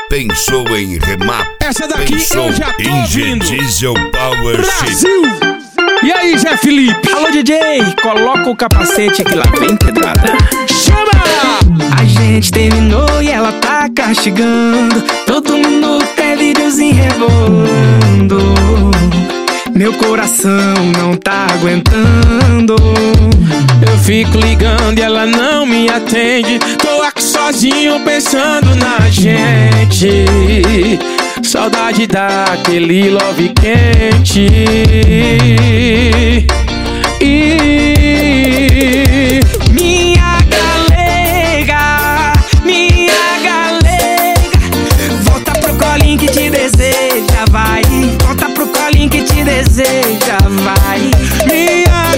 Pensou em remap? Essa daqui Pensou eu já tô em ouvindo. Diesel Power Brasil! E aí, Zé Felipe? Alô, DJ, coloca o capacete que lá vem pedrada. Chama! A gente terminou e ela tá castigando. Todo minuto é videozinho rebolando. Meu coração não tá aguentando. Eu fico ligando e ela não me atende. Tô aqui sozinho pensando na gente. Saudade daquele love quente. E minha galega, volta pro colinho que te deseja, vai. Volta pro colinho que te deseja, vai. minha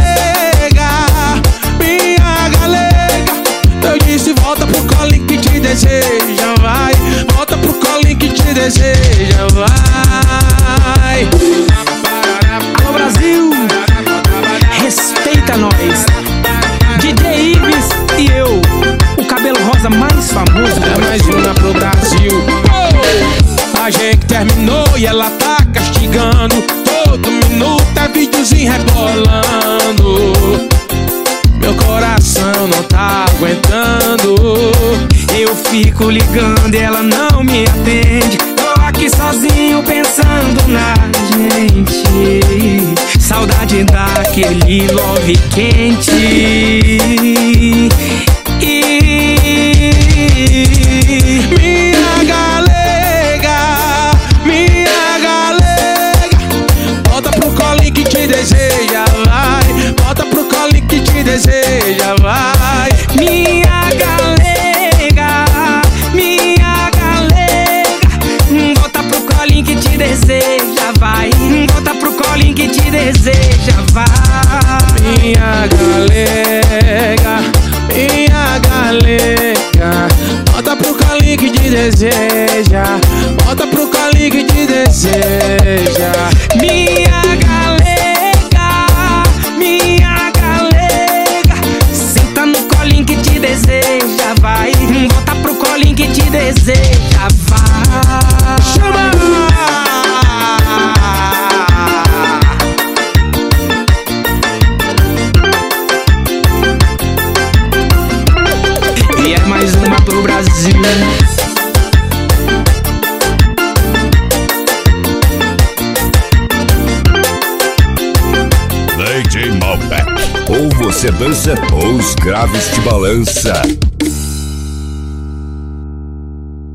galega, eu disse volta pro colinho que te deseja, vai. Volta pro colinho que te deseja, vai. Alô, Brasil, respeita nós. DJ Ives e eu, o cabelo rosa mais famoso. É mais uma pro Brasil. A gente terminou e ela tá castigando. Todo minuto é videozinho rebolando. Meu coração não tá aguentando. Eu fico ligando e ela não me atende. Tô aqui sozinho pensando na gente. Saudade daquele love quente. E minha galega, volta pro colinho que te deseja, vai. Volta pro colinho que te deseja, vai. minha galega, volta pro colinho que te deseja, vai. Volta pro colinho que te deseja, vai. Minha galega, volta pro colinho que te deseja. Volta pro colinho que te deseja. Minha galega, senta no colinho que te deseja, vai. Volta pro colinho que te deseja, vai. Chama! E é mais uma pro Brasil. DJ Malbec. Ou você dança ou os graves te balança.